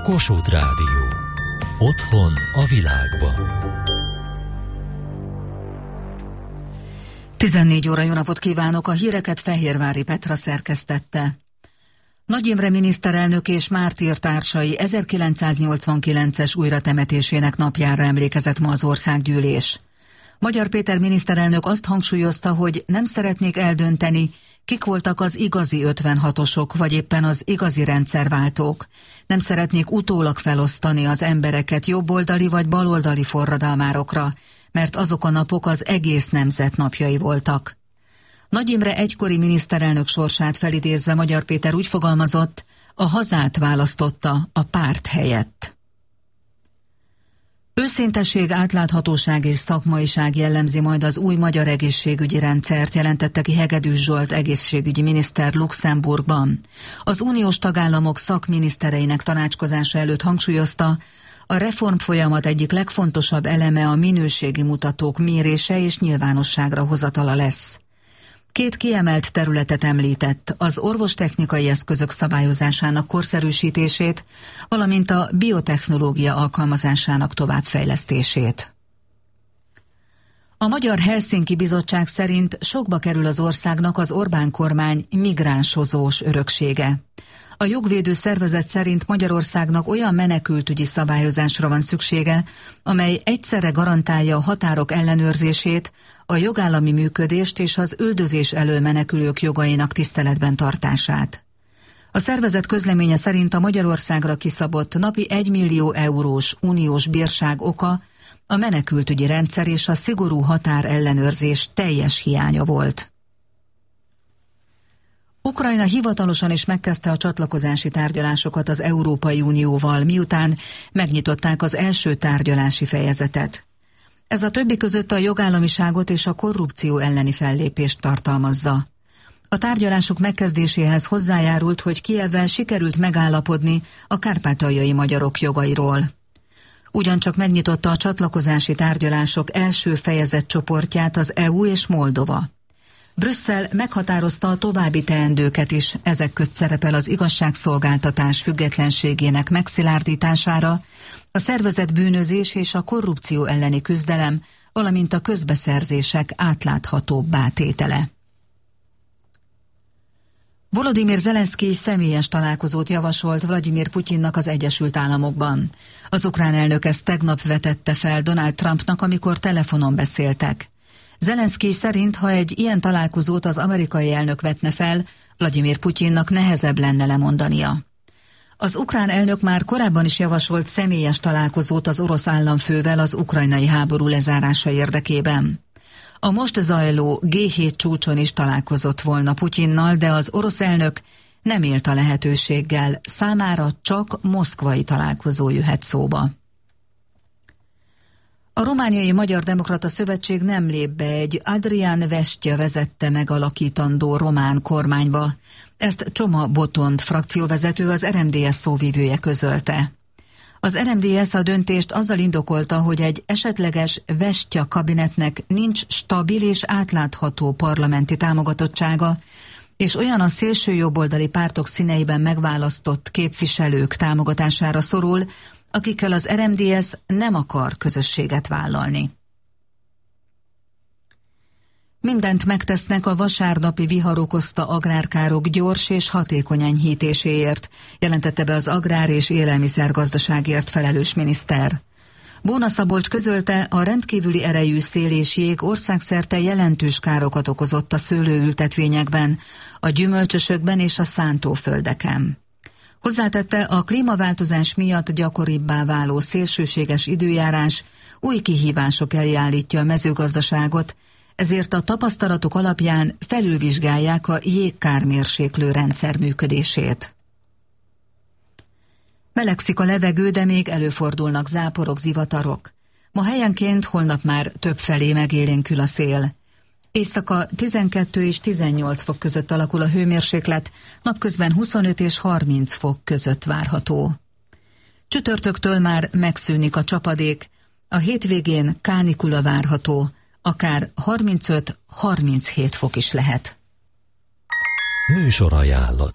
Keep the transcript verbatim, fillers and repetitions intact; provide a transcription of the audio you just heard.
Kossuth Rádió. Otthon a világban. tizennégy óra, jó napot kívánok! A híreket Fehérvári Petra szerkesztette. Nagy Imre miniszterelnök és mártírtársai ezerkilencszáznyolcvankilences újratemetésének napjára emlékezett ma az országgyűlés. Magyar Péter miniszterelnök azt hangsúlyozta, hogy nem szeretnék eldönteni, kik voltak az igazi ötvenhatosok, vagy éppen az igazi rendszerváltók. Nem szeretnék utólag felosztani az embereket jobboldali vagy baloldali forradalmárokra, mert azok a napok az egész nemzet napjai voltak. Nagy Imre egykori miniszterelnök sorsát felidézve Magyar Péter úgy fogalmazott, a hazát választotta a párt helyett. Őszintesség, átláthatóság és szakmaiság jellemzi majd az új magyar egészségügyi rendszert, jelentette ki Hegedűs Zsolt egészségügyi miniszter Luxemburgban. Az uniós tagállamok szakminisztereinek tanácskozása előtt hangsúlyozta, a reformfolyamat egyik legfontosabb eleme a minőségi mutatók mérése és nyilvánosságra hozatala lesz. Két kiemelt területet említett, az orvostechnikai eszközök szabályozásának korszerűsítését, valamint a biotechnológia alkalmazásának továbbfejlesztését. A Magyar Helsinki Bizottság szerint sokba kerül az országnak az Orbán kormány migránsozós öröksége. A jogvédő szervezet szerint Magyarországnak olyan menekültügyi szabályozásra van szüksége, amely egyszerre garantálja a határok ellenőrzését, a jogállami működést és az üldözés elől menekülők jogainak tiszteletben tartását. A szervezet közleménye szerint a Magyarországra kiszabott napi egymillió eurós uniós bírság oka a menekültügyi rendszer és a szigorú határ ellenőrzés teljes hiánya volt. Ukrajna hivatalosan is megkezdte a csatlakozási tárgyalásokat az Európai Unióval, miután megnyitották az első tárgyalási fejezetet. Ez a többi között a jogállamiságot és a korrupció elleni fellépést tartalmazza. A tárgyalások megkezdéséhez hozzájárult, hogy Kijevvel sikerült megállapodni a kárpátaljai magyarok jogairól. Ugyancsak megnyitotta a csatlakozási tárgyalások első fejezet csoportját az é u és Moldova. Brüsszel meghatározta a további teendőket is, ezek közt szerepel az igazságszolgáltatás függetlenségének megszilárdítására, a szervezett bűnözés és a korrupció elleni küzdelem, valamint a közbeszerzések átláthatóbbá tétele. Volodymyr Zelenszkij személyes találkozót javasolt Vladimir Putyinnak az Egyesült Államokban. Az ukrán elnök ezt tegnap vetette fel Donald Trumpnak, amikor telefonon beszéltek. Zelenszkij szerint, ha egy ilyen találkozót az amerikai elnök vetne fel, Vladimir Putyinnak nehezebb lenne lemondania. Az ukrán elnök már korábban is javasolt személyes találkozót az orosz államfővel az ukrajnai háború lezárása érdekében. A most zajló gé hét csúcson is találkozott volna Putyinnal, de az orosz elnök nem élt a lehetőséggel, számára csak moszkvai találkozó jöhet szóba. A Romániai Magyar Demokrata Szövetség nem lép be egy Adrian Vestya vezette megalakítandó román kormányba. Ezt Csoma Botond frakcióvezető, az er em dé es szóvivője közölte. Az er em dé es a döntést azzal indokolta, hogy egy esetleges Vestya kabinetnek nincs stabil és átlátható parlamenti támogatottsága, és olyan a szélsőjobboldali pártok színeiben megválasztott képviselők támogatására szorul, akikkel az er em dé es nem akar közösséget vállalni. Mindent megtesznek a vasárnapi vihar okozta agrárkárok gyors és hatékony enyhítéséért, jelentette be az agrár- és élelmiszergazdaságért felelős miniszter. Bóna Szabolcs közölte, a rendkívüli erejű szél és jég országszerte jelentős károkat okozott a szőlőültetvényekben, a gyümölcsösökben és a szántóföldeken. Hozzátette, a klímaváltozás miatt gyakoribbá váló szélsőséges időjárás új kihívások elé állítja a mezőgazdaságot, ezért a tapasztalatok alapján felülvizsgálják a jégkármérséklő rendszer működését. Melegszik a levegő, de még előfordulnak záporok, zivatarok. Ma helyenként, holnap már többfelé megélénkül a szél. Éjszaka tizenkettő és tizennyolc fok között alakul a hőmérséklet, napközben huszonöt és harminc fok között várható. Csütörtöktől már megszűnik a csapadék, a hétvégén kánikula várható, akár harmincöt-harminchét fok is lehet. Műsorajánlat.